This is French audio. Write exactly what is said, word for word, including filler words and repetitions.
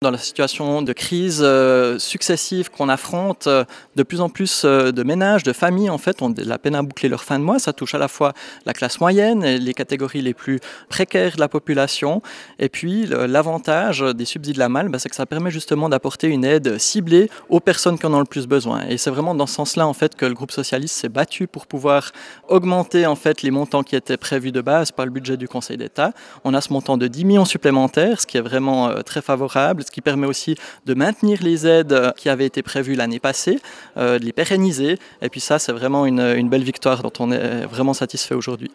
Dans la situation de crise euh, successive qu'on affronte, euh, de plus en plus euh, de ménages, de familles en fait ont de la peine à boucler leur fin de mois. Ça touche à la fois la classe moyenne et les catégories les plus précaires de la population. Et puis le- l'avantage des subsides de la malle, bah, c'est que ça permet justement d'apporter une aide ciblée aux personnes qui en ont le plus besoin. Et c'est vraiment dans ce sens-là en fait que le groupe socialiste s'est battu pour pouvoir augmenter en fait les montants qui étaient prévus de base par le budget du Conseil d'État. On a ce montant de dix millions supplémentaires, ce qui est vraiment euh, très favorable, ce qui permet aussi de maintenir les aides euh, qui avaient été prévues l'année passée, euh, de les pérenniser. Et puis ça, c'est vraiment une, une belle victoire dont on est vraiment satisfait aujourd'hui.